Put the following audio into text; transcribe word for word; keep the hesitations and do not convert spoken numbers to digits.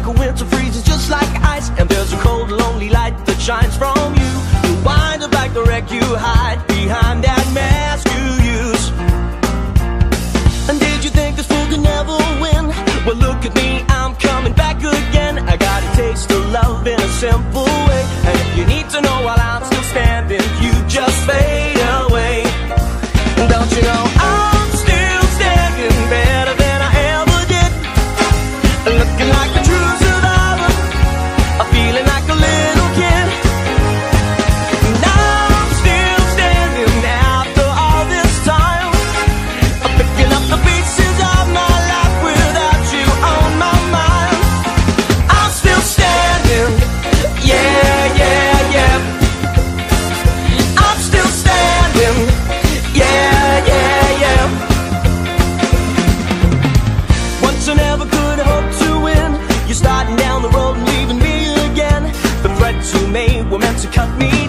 a winter freezes just like ice, and there's a cold, lonely light that shines from you. You wind up like the wreck you hide behind that mask you use. And did you think this fool could never win? Well, look at me, I'm coming back again. I got a taste of love in a simple way, and if you need to know while I'm still standing, you just fade away. Don't you know I'm still standing better than I ever did, looking like a true survivor, feeling like a little kid. And I'm still standing after all this time, picking up the pieces of my life without you on my mind. I'm still standing, yeah, yeah, yeah. I'm still standing, yeah, yeah, yeah. Once I never could hope to win. You're starting down the road and leaving me again. The threats you made were meant to cut me